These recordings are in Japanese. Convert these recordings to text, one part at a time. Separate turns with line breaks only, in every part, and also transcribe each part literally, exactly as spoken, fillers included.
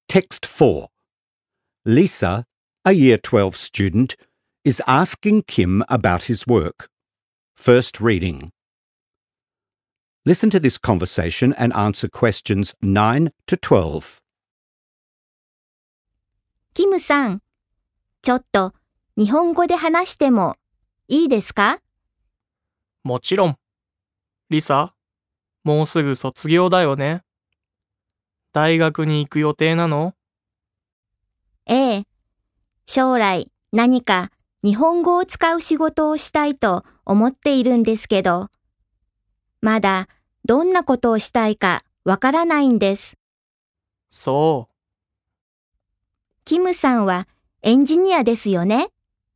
Text four. Lisa, a Year twelve student, is asking Kim about his work. First reading. Listen to this conversation and answer questions nine to twelve.
キムさん、ちょっと日本語で話してもいいですか？
もちろん。リサ、もうすぐ卒業だよね。大学に行く予定なの？
ええ。将来何か日本語を使う仕事をしたいと思っているんですけど、まだどんなことをしたいかわからないんです。
そう。
キムさんはエンジニアですよね？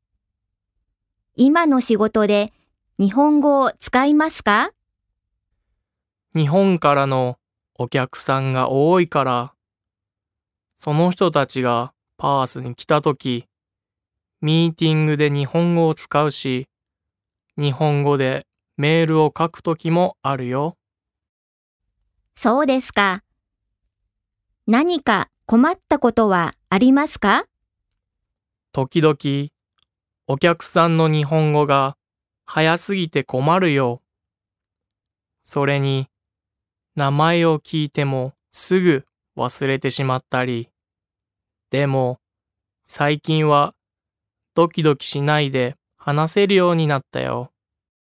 今の仕事で日本語を使いますか？
日本からのお客さんが多いから、その人たちがパースに来たとき、ミーティングで日本語を使うし、日本語でメールを書くときもあるよ。
そうですか。何か困ったことはありますか？
時々、お客さんの日本語が早すぎて困るよ。それに、名前を聞いてもすぐ忘れてしまったり。でも、最近はドキドキしないで話せるようになったよ。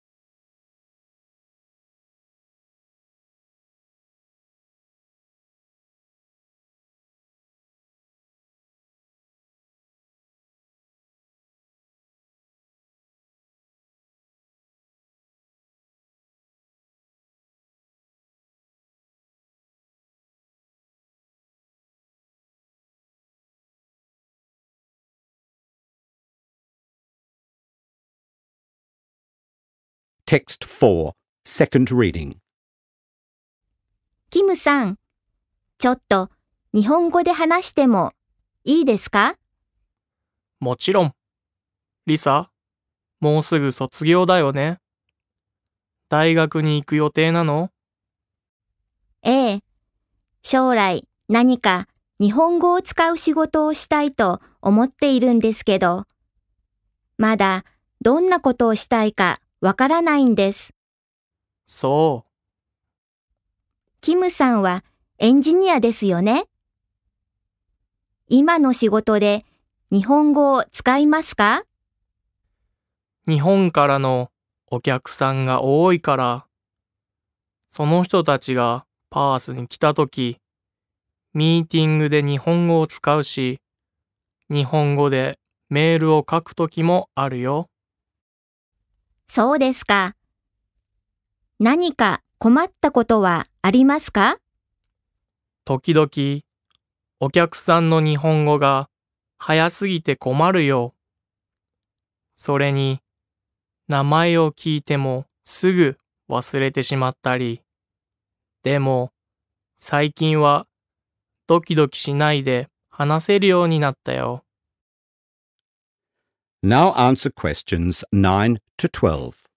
Text four. Second reading.
キムさん、ちょっと日本語で話してもいいですか？
もちろん。リサ、もうすぐ卒業だよね。大学に行く予定なの？
ええ。将来何か日本語を使う仕事をしたいと思っているんですけど、まだどんなことをしたいかわからないんです。
そう。
キムさんはエンジニアですよね？今の仕事で日本語を使いますか？
日本からのお客さんが多いから、その人たちがパースに来たとき、ミーティングで日本語を使うし、日本語でメールを書くときもあるよ。
そうですか。何か困ったことはありますか？
時々、お客さんの日本語が早すぎて困るよ。それに、名前を聞いてもすぐ忘れてしまったり。でも、最近はドキドキしないで話せるようになったよ。
Now answer questions nine to twelve.